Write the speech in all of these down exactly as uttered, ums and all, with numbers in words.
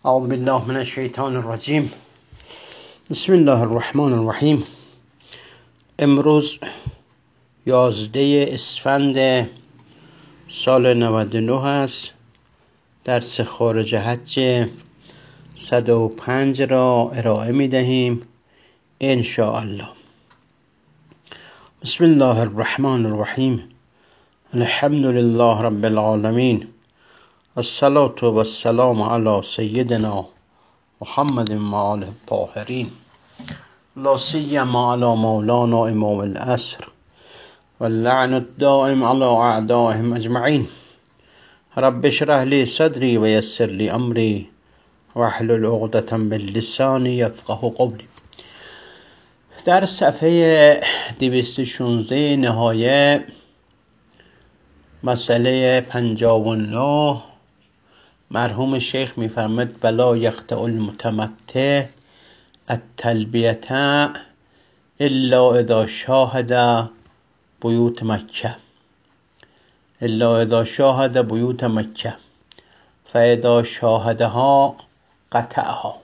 اعوذ بالله من الشیطان الرجیم. بسم الله الرحمن الرحیم. امروز یازده اسفند سال نود و نه است. درس خارج حج صد و پنج را ارائه می دهیم ان شاء الله. بسم الله الرحمن الرحیم. الحمد لله رب العالمین. الصلاة و السلام علی سیدنا محمد و آله الطاهرین، لا سیما علی مولانا امام العصر واللعن الدائم علی اعدائهم اجمعین. رب اشرح لی صدری و یسر لی امری واحلل عقدة من لسانی یفقهوا قولی. در صفحه دویست و شانزده نهایه مسئله پنجاه و نه مرحوم شیخ میفرمد ولا یقطع المتمتع التلبیه الا اذا شاهد بیوت مکه الا اذا شاهد بیوت مکه فاذا شاهدها قطعها.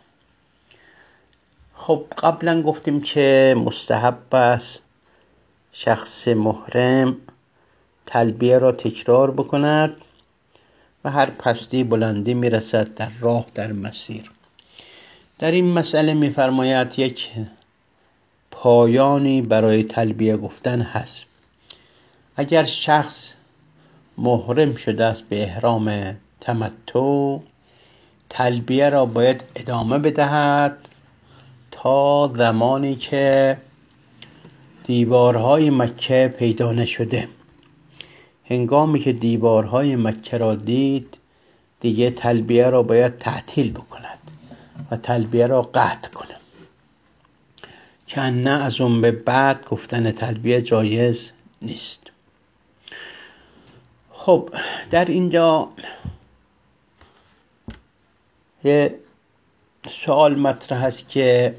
خب قبلا گفتیم که مستحب است شخص محرم تلبیه را تکرار بکند و هر پستی بلندی میرسد در راه در مسیر. در این مسئله میفرماید یک پایانی برای تلبیه گفتن هست. اگر شخص محرم شده است به احرام تمتع، تلبیه را باید ادامه بدهد تا زمانی که دیوارهای مکه پیدا نشده. هنگامی که دیوارهای مکه را دید دیگه تلبیه را باید تعطیل بکند و تلبیه را قطع کند، که نه از اون به بعد گفتن تلبیه جایز نیست. خب در اینجا یه سوال مطرح است که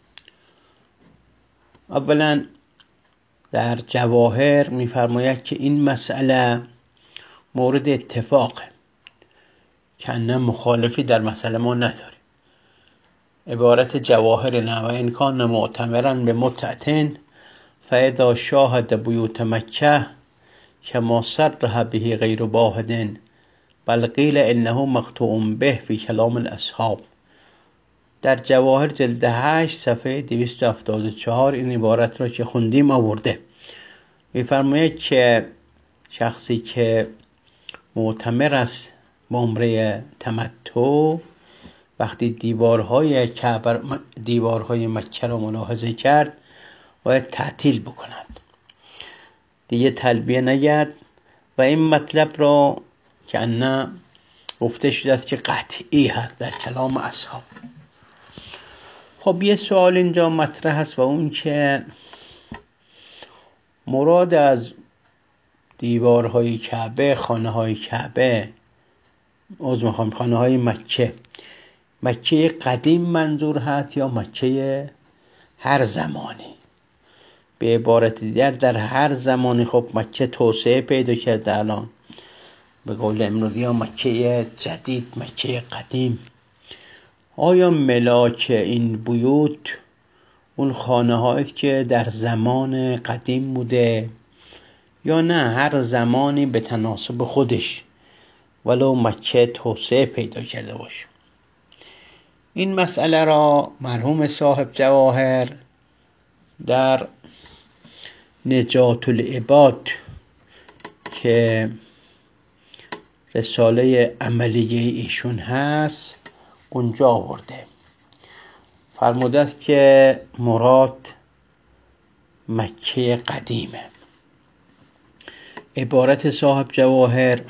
اولا در جواهر میفرماید که این مسئله مورد اتفاقه، که نه مخالفی در مسئله ما نداریم. عبارت جواهر نه و این کان معتمرا به متعتن فاذا شاهد بیوت مکه کما صرح به غیر واحد بل قیل انه مقطوع به فی کلام الاصحاب. در جواهر جلد هشت صفحه دویست و هفتاد و چهار این عبارت را که خوندیم آورده. میفرماید که شخصی که معتمر است به عمره تمتع وقتی دیوارهای کعبه دیوارهای مکه را ملاحظه کرد باید تعطیل بکند، دیگه تلبیه نگرد و این مطلب را که نه گفته شده است که قطعی هست در کلام اصحاب. خب یه سوال اینجا مطرح است و اون که مراد از دیوارهای کعبه خانه های کعبه از میخوام خانه های مکه مکه قدیم منظور هست یا مکه هر زمانی؟ به عبارت دیگر در هر زمانی خب مکه توسعه پیدا کرده، الان به قول امروزی ها مکه جدید مکه قدیم. آیا ملاک این بیوت اون خانه هایی که در زمان قدیم بوده یا نه هر زمانی به تناسب خودش ولو مکه توسعه پیدا کرده باشه؟ این مسئله را مرحوم صاحب جواهر در نجات العباد که رساله عملیه ایشون هست اونجا آورده. فرموده است که مراد مکه قدیمه. عبارت صاحب جواهر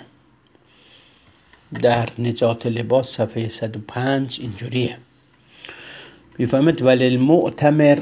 در نجات لباس صفحه صد و پنج اینجوریه. میفهمد وللمؤتمر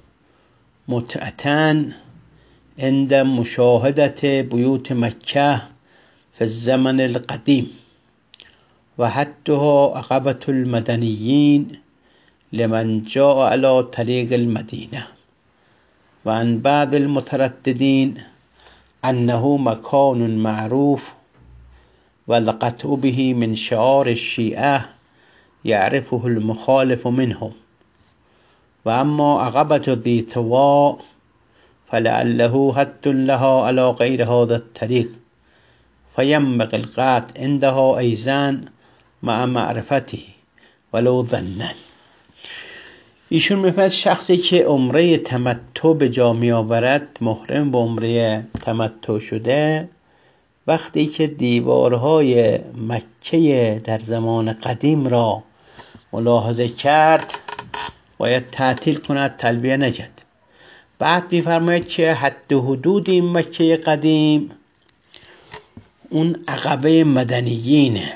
متعتن عند مشاهدت بیوت مکه فی الزمن القدیم و حدها عقبة المدنیین لمن جاء على طریق المدینه و عن بعض المترددین انه مکان معروف والقطع به من شعار الشیعه یعرفه المخالف منهم و اما عقبة ذی طوا فلعله حد لها على غیر هذا الطریق فینبغی القطع عندها ایضا مع معرفته ولو ظنا. ایشون میفرماید شخصی که عمره تمتع به جا می آورد، محرم به عمره تمتع شده، وقتی که دیوارهای مکه در زمان قدیم را ملاحظه کرد باید تعطیل کند، تلبیه نکرد. بعد میفرماید که حد و حدود این مکه قدیم اون عقبه مدنیینه.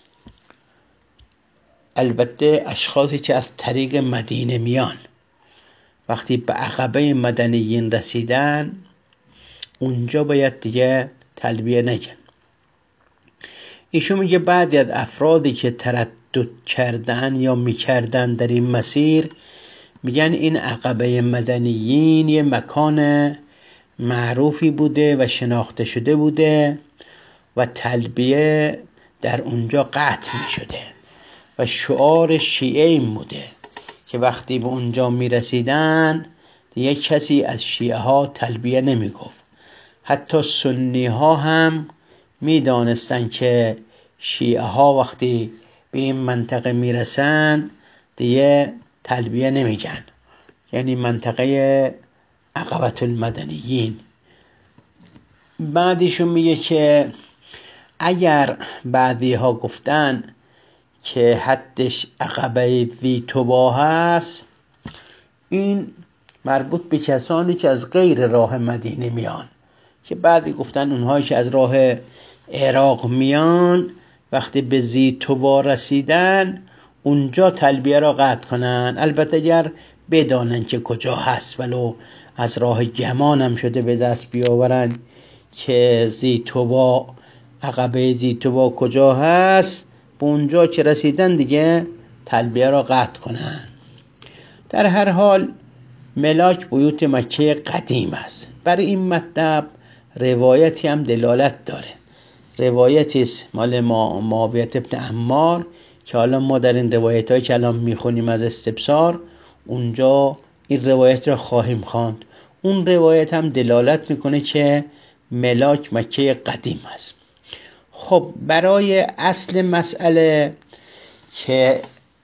البته اشخاصی که از طریق مدینه میان وقتی به عقبه مدنیین رسیدن اونجا باید دیگه تلبیه نگن. ایشون میگه بعضی از افرادی که تردد کردن یا میکردن در این مسیر میگن این عقبه مدنیین یه مکان معروفی بوده و شناخته شده بوده و تلبیه در اونجا قطع میشده و شعار شیعه این بوده که وقتی به اونجا میرسیدن دیگه کسی از شیعه ها تلبیه نمیگفت. حتی سنی ها هم میدانستن که شیعه ها وقتی به این منطقه میرسن دیگه تلبیه نمیگن، یعنی منطقه عقبة المدنیین. بعدیشون میگه که اگر بعضی ها گفتن که حدش عقبه ذی طوا هست، این مربوط به کسانی که از غیر راه مدینه میان، که بعضی گفتن اونهایی که از راه عراق میان وقتی به ذی طوا رسیدن اونجا تلبیه را قطع کنن، البته اگر بدانن که کجا هست، ولو از راه گمان هم شده به دست بیاورن که ذی طوا عقبه ذی طوا کجا هست، به اونجا که رسیدن دیگه تلبیه را قطع کنن. در هر حال ملاک بیوت مکه قدیم است. برای این مطلب روایتی هم دلالت داره، روایتی است مال معاویه ابن عمار که حالا ما در این روایت هایی که الان میخونیم از استبصار اونجا این روایت را خواهیم خواند. اون روایت هم دلالت میکنه که ملاک مکه قدیم است. خب برای اصل مسئله که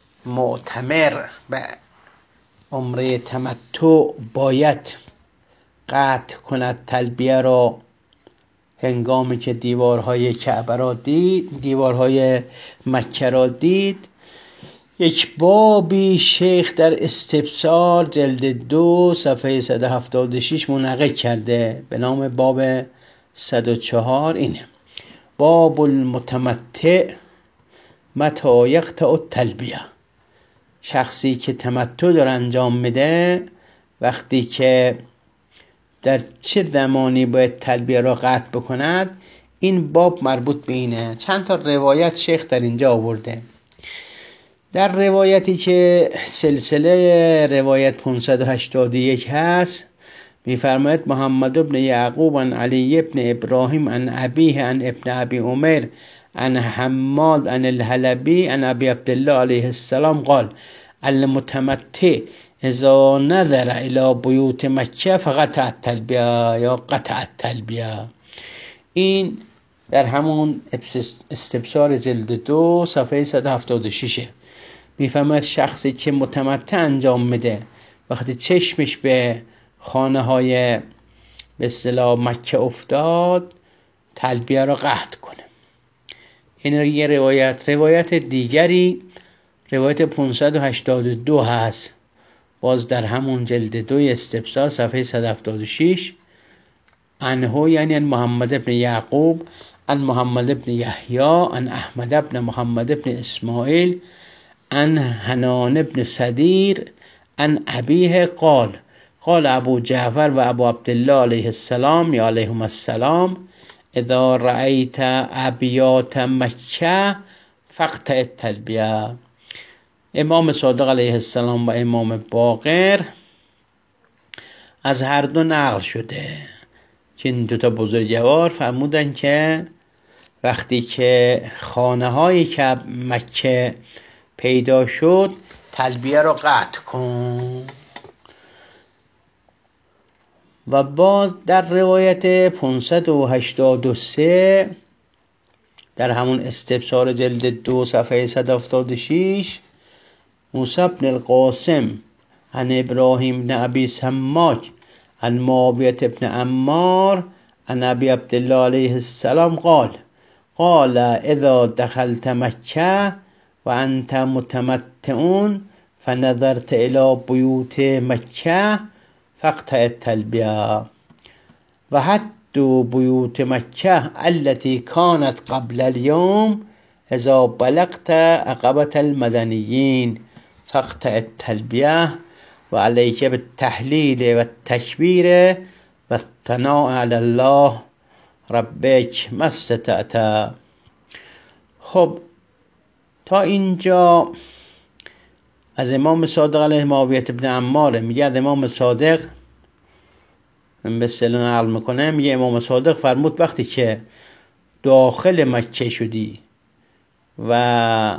معتمر به عمره تمتع باید قطع کند تلبیه را هنگامی که دیوارهای کعبه را دید، دیوارهای مکه را دید، یک بابی شیخ در استبصار جلد دو صفحه صد و هفتاد و شش منعقد کرده به نام باب صد و چهار. اینه: باب المتمتع متی یقطع التلبیه. شخصی که تمتع داره انجام میده وقتی که در چه زمانی باید تلبیه را قطع بکند، این باب مربوط به اینه. چند تا روایت شیخ در اینجا آورده. در روایتی که سلسله روایت پانصد و هشتاد و یک هست میفرماید محمد ابن یعقوب عن علی ابن ابراهیم عن ابیه عن ابن ابی عمر عن حماد عن الحلبی عن ابی عبدالله علیه السلام قال المتمتع اذا نظر الى بیوت مکه فقطع التلبیه یا قطع التلبیه. این در همون استبصار جلد دو صفحه صد و هفتاد و شش میفهمد شخصی که متمتع انجام میده وقتی چشمش به خانه های به اصطلاح مکه افتاد تلبیه را قطع کنه. این یه روایت. روایت دیگری روایت پانصد و هشتاد و دو هست، باز در همون جلد دوی استبصار صفحه صد و هفتاد و شش. عنه یعنی محمد ابن یعقوب عن محمد ابن یحیی عن احمد ابن محمد ابن اسماعیل عن حنان ابن صدیر عن ابیه قال قال ابو جعفر و ابو عبدالله علیه السلام یا علیهم السلام اذا رأیت ابیات مکه فقطع التلبیه. امام صادق علیه السلام و امام باقر از هر دو نقل شده که این دوتا بزرگوار فرمودن که وقتی که خانه های که مکه پیدا شد تلبیه رو قطع کن. و باز در روایت پانصد و هشتاد و سه در همون استبصار جلد دو صفحه صد و هفتاد و شش موسی بن القاسم عن ابراهیم بن ابی سماک عن معاویه بن عمار عن ابی عبدالله علیه السلام قال قال اذا دخلت مکه و انت متمتع فنظرت الى بیوت مکه فاقطع التلبیه و حد بیوت مکه التي كانت قبل اليوم اذا بلغت عقبة المدنيين فاقطع التلبیه و علیک بالتحلیل و التکبیر و الثناء علی الله ربک ما استطعت. خب تا اینجا از امام صادق علیه معاویه بن عمار میگه از امام صادق به اصطلاح نقل میکنه، میگه امام صادق فرمود وقتی که داخل مکه شدی و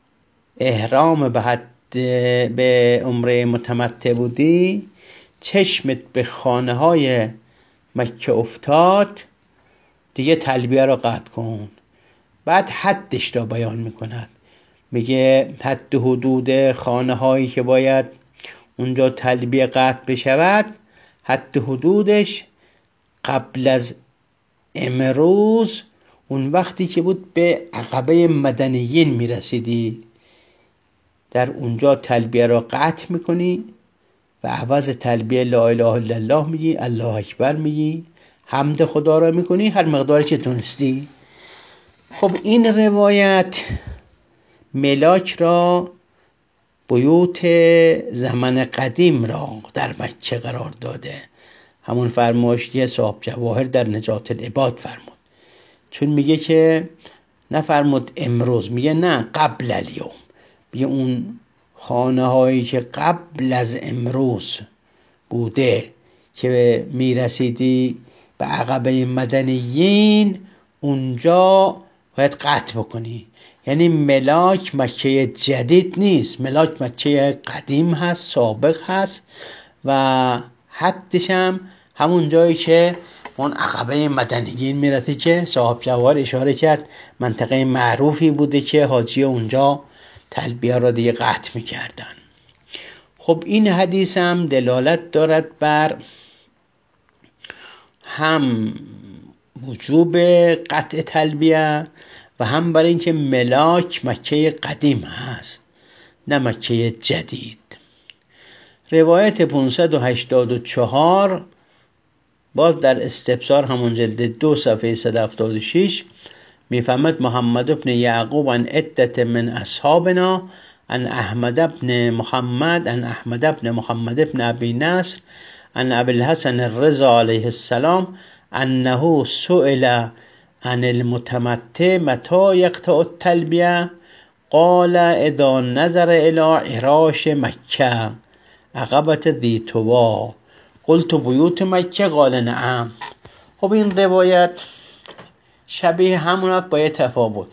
احرام به حد به عمره متمتع بودی، چشمت به خانه های مکه افتاد، دیگه تلبیه رو قطع کن. بعد حدش را بیان میکند، میگه حد حدود خانه هایی که باید اونجا تلبیه قطع بشود، حد حدودش قبل از امروز اون وقتی که بود به عقبه مدنیین میرسیدی، در اونجا تلبیه را قطع میکنی و عوض تلبیه لا اله الا الله میگی، الله اکبر میگی، حمد خدا را میکنی هر مقداری که تونستی. خب این روایت ملاک را، بیوت زمان قدیم را در مکه قرار داده. همون فرمایشی صاحب جواهر در نجات العباد فرمود، چون میگه که نفرمود امروز، میگه نه قبل الیوم، میگه اون خانه هایی که قبل از امروز بوده که میرسیدی به عقبه مدنیین، اونجا باید قطع بکنی. یعنی ملاک مکه جدید نیست، ملاک مکه قدیم هست، سابق هست و حدش هم همون جایی که اون عقبه مدنیین میرسه که صاحب جواهر اشاره کرد منطقه معروفی بوده که حاجی اونجا تلبیه را دیگه قطع میکردن. خب این حدیث هم دلالت دارد بر هم وجوب قطع تلبیه و هم بر اینکه ملاک مکه قدیم هست نه مکه جدید. روایت پانصد و هشتاد و چهار باز در استبصار همون جلد دو صفحه صد و هفتاد و شش میفهمد محمد بن یعقوب عن عدت من اصحابنا عن احمد بن محمد عن احمد بن محمد بن ابی نصر عن ابی الحسن الرضا علیه السلام انه سئل عن المتمتع متى يقطع التلبیه قال اذا نظر الى عراش مکه عقبة ذی طوا قلت بیوت مکه قال نعم. خب این روایت شبیه همونات با یه تفاوت.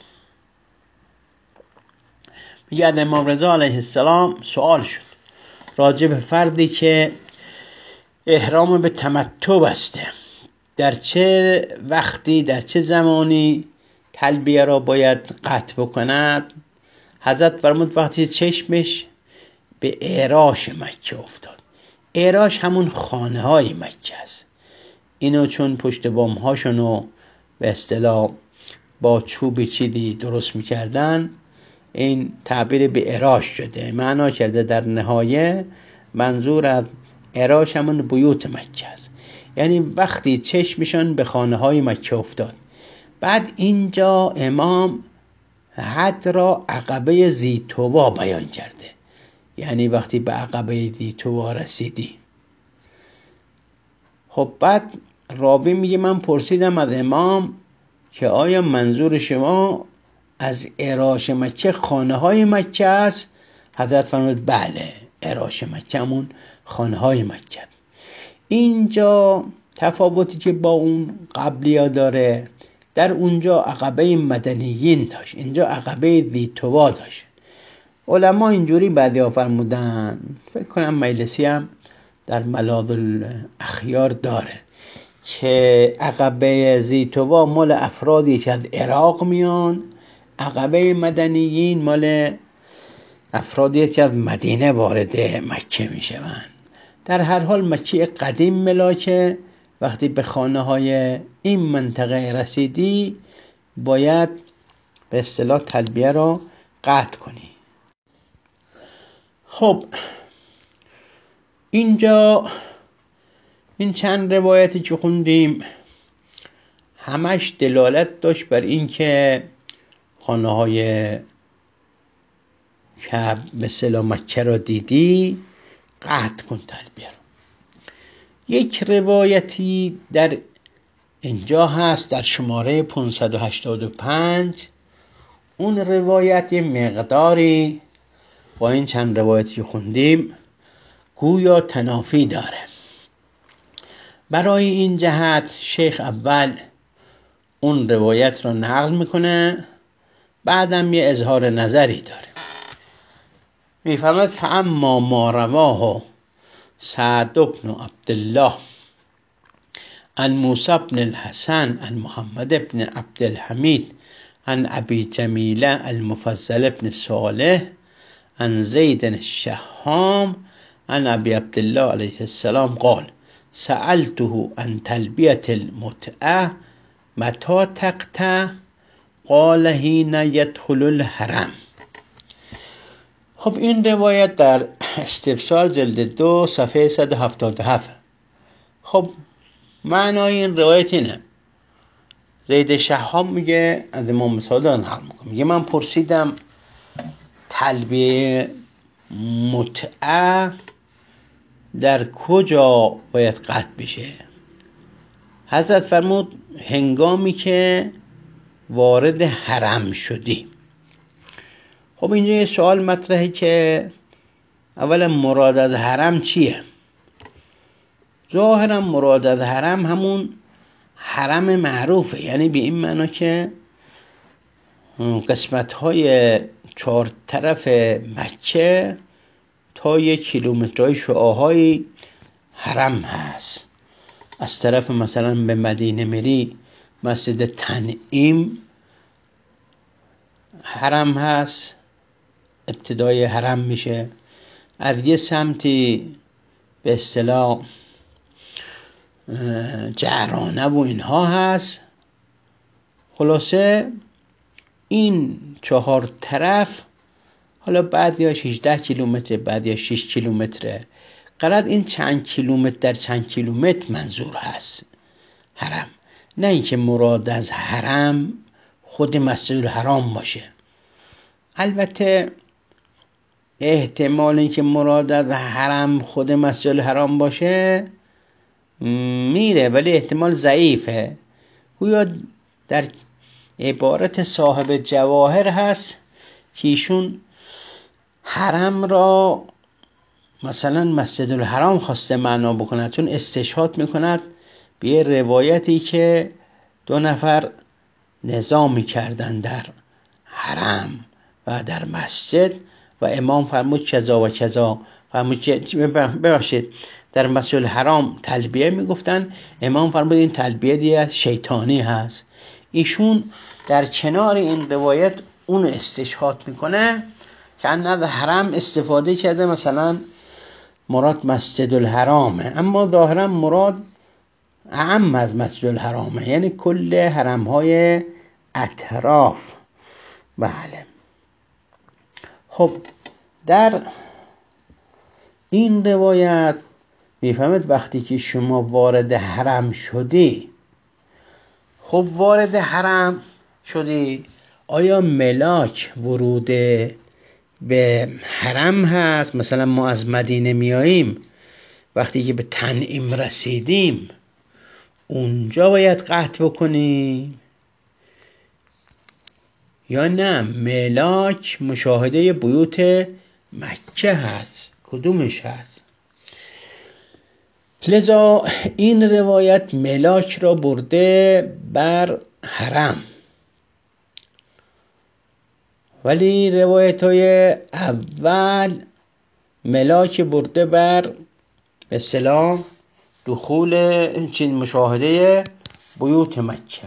میگه از امام رضا علیه السلام سوال شد راجع به فردی که احرام به تمتع بسته، در چه وقتی در چه زمانی تلبیه را باید قطع بکند. حضرت فرمود وقتی چشمش به عراش مکه افتاد. عراش همون خانه های مکه است. اینو چون پشت بام هاشونو به اصطلاح با چوبی چیدی درست میکردن، این تعبیر به عراش شده، معنا کرده در نهایه منظور از عراش همون بیوت مکه است. یعنی وقتی چشمشان به خانه های مکه افتاد. بعد اینجا امام حد را عقبه ذی طوا بیان کرده، یعنی وقتی به عقبه ذی طوا رسیدی. خب بعد راوی میگه من پرسیدم از امام که آیا منظور شما از عراش مکه خانه های مکه است؟ حضرت فرمود بله، عراش مکه همون خانه های مکه. اینجا تفاوتی که با اون قبلی ها داره، در اونجا عقبه مدنیین داشت، اینجا عقبه ذی طوا داشت. علما اینجوری بعدیا فرمودن، فکر کنم مجلسی هم در ملاذ الاخیار داره که عقبه زیتوا مال افرادی که از عراق میان، عقبه مدنیین مال افرادی که از مدینه وارد مکه میشوند. در هر حال مکه قدیم ملاکه، وقتی به خانه های این منطقه رسیدی باید به اصطلاح تلبیه را قطع کنی. خب اینجا این چند روایتی که خوندیم همش دلالت داشت بر این که خانه های که به اصطلاح مکه را دیدی قطع کن تلبیه را. یک روایتی در اینجا هست در شماره پانصد و هشتاد و پنج. اون روایت یه مقداری با این چند روایتی خوندیم گویا تنافی داره. برای این جهت شیخ اول اون روایت رو نقل میکنه، بعدم یه اظهار نظری داره. میفرماید فاما ما رواه سعد بن عبدالله عن موسی بن الحسن عن محمد بن عبد الحمید عن ابي جميلة المفضل بن صالح عن زيد الشهام عن ابي عبد الله عليه السلام قال سألته عن تلبية المتعة متى تقطع قال حين يدخل الحرم. خب این روایت در استفسار جلد دو صفحه صد و هفتاد و هفت. خب معنای این روایت اینه، زید شهام میگه از امام صادق نقل میکنه، میگه من پرسیدم تلبیه متعه در کجا باید قطع بشه. حضرت فرمود هنگامی که وارد حرم شدی. خب اینجا یه سوال مطرحه که اولا مراد از حرم چیه؟ ظاهرا مراد از حرم همون حرم معروفه، یعنی به این معنا که قسمت های چهار طرف مکه تا یک کیلومترهای شعاهای حرم هست. از طرف مثلا به مدینه میری مسجد تنعیم حرم هست، ابتدای حرم میشه. از یه سمتی به اصطلاح جعرانه و اینها هست. خلاصه این چهار طرف، حالا بعضی ها هجده کیلومتر، بعضی ها شش کیلومتره، قرار این چند کیلومتر در چند کیلومتر منظور هست حرم، نه اینکه مراد از حرم خود مسجد الحرام باشه. البته احتمال اینکه مراد از حرم خود مسجد الحرام باشه میره، ولی احتمال ضعیفه. گویا در عبارت صاحب جواهر هست که ایشون حرم را مثلا مسجد الحرام خواسته معنا بکند، چون استشهاد میکند به یه روایتی که دو نفر نظامی کردن در حرم و در مسجد و امام فرمود کذا و کذا، فرمود ببخشید در مسجد الحرام تلبیه میگفتن، امام فرمود این تلبیه دیگه شیطانی هست. ایشون در کنار این روایت اون استشهاد میکنه که از حرم استفاده کرده، مثلا مراد مسجد الحرامه، اما ظاهرا مراد اعم از مسجد الحرامه، یعنی کل حرم های اطراف. بله. خب در این روایت میفهمید وقتی که شما وارد حرم شدی، خب وارد حرم شدی، آیا ملاک ورود به حرم هست؟ مثلا ما از مدینه میاییم، وقتی که به تنعیم رسیدیم اونجا باید قطع بکنیم یا نه ملاک مشاهده بیوت مکه هست؟ کدومش هست؟ لذا این روایت ملاک را برده بر حرم ولی روایت های اول ملاک برده بر به اصطلاح دخول چین مشاهده بیوت مکه.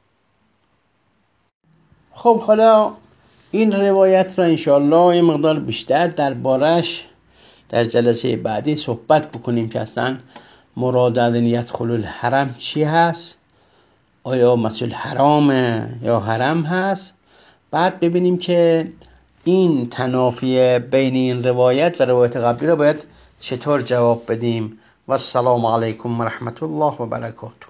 خب حالا این روایت را انشاءالله یه مقدار بیشتر دربارش در جلسه بعدی صحبت بکنیم که اصلا مراد از یدخل الحرم چی هست، آیا مسجد حرامه یا حرم هست. بعد ببینیم که این تنافی بین این روایت و روایت قبلی را باید چطور جواب بدیم. و السلام علیکم و رحمت الله و برکاته.